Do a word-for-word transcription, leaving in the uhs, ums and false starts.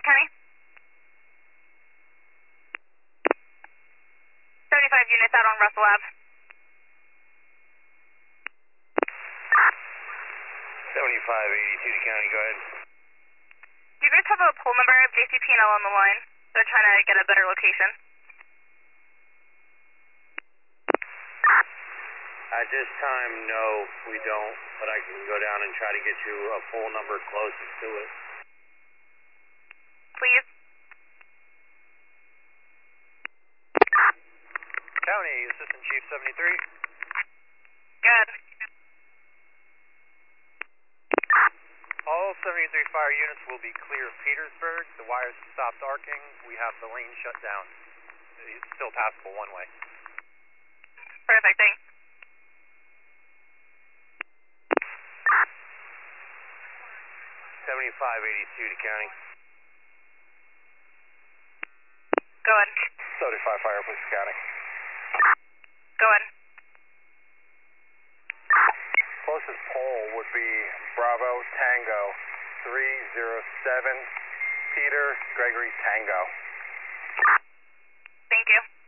County? seventy-five units out on Russell Ave. seventy-five eighty-two to County, go ahead. Do you guys have a poll number of J C P and L on the line? They're trying to get a better location. At this time, no, we don't, but I can go down and try to get you a full number closest to it. Please? County, Assistant Chief seventy-three. Good. All seventy-three fire units will be clear of Petersburg. The wires have stopped arcing. We have the lane shut down. It's still passable one way. Perfect, thanks. seventy-five eighty-two to County. Go ahead. seventy-five fire, please, County. Go ahead. Closest pole would be Bravo Tango three zero seven, Peter Gregory Tango. Thank you.